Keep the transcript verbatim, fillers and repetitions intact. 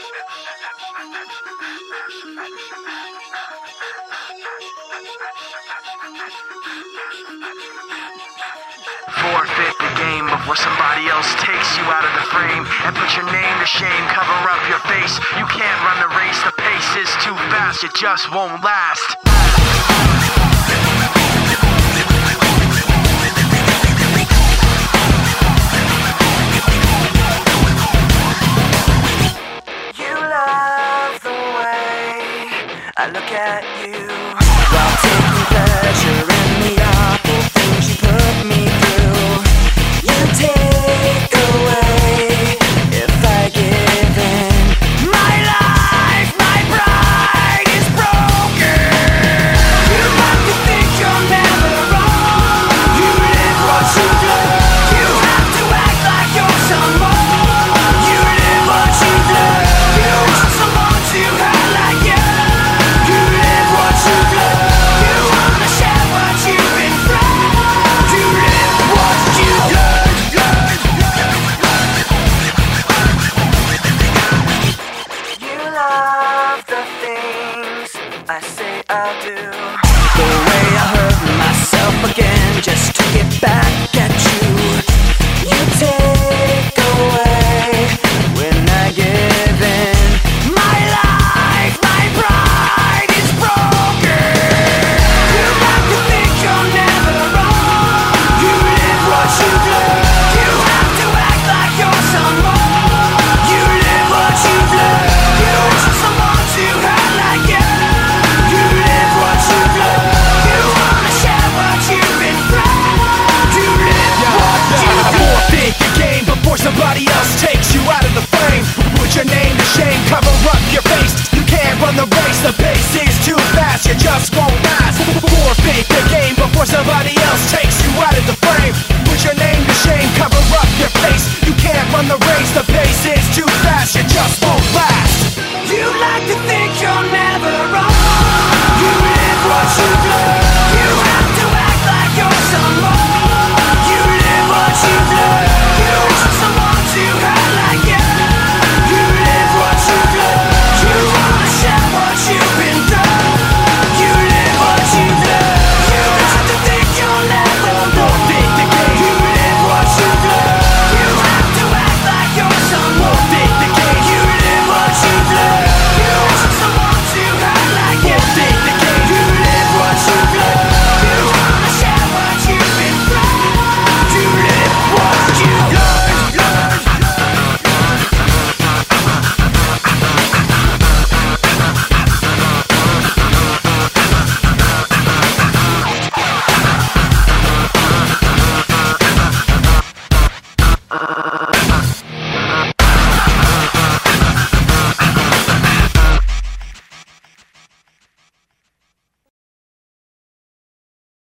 Forfeit the game before somebody else takes you out of the frame and put your name to shame, cover up your face. You can't run the race, the pace is too fast, it just won't last. You love the way I look at you while taking pleasure